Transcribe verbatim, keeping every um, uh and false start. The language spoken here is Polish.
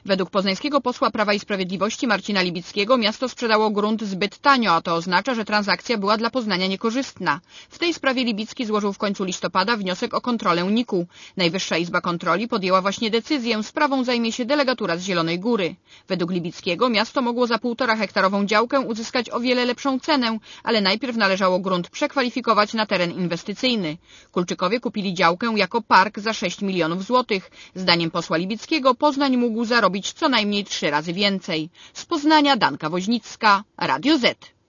Według poznańskiego posła Prawa i Sprawiedliwości Marcina Libickiego miasto sprzedało grunt zbyt tanio, a to oznacza, że transakcja była dla Poznania niekorzystna. W tej sprawie Libicki złożył w końcu listopada wniosek o kontrolę N I K-u. Najwyższa Izba Kontroli podjęła właśnie decyzję, sprawą zajmie się delegatura z Zielonej Góry. Według Libickiego miasto mogło za półtora hektarową działkę uzyskać o wiele lepszą cenę, ale najpierw należało grunt przekwalifikować na teren inwestycyjny. Kulczykowie kupili działkę jako park za sześć milionów złotych. Zdaniem posła Libickiego Poznań mógł zarobić co najmniej trzy razy więcej. Z Poznania Danka Woźnicka, Radio Z.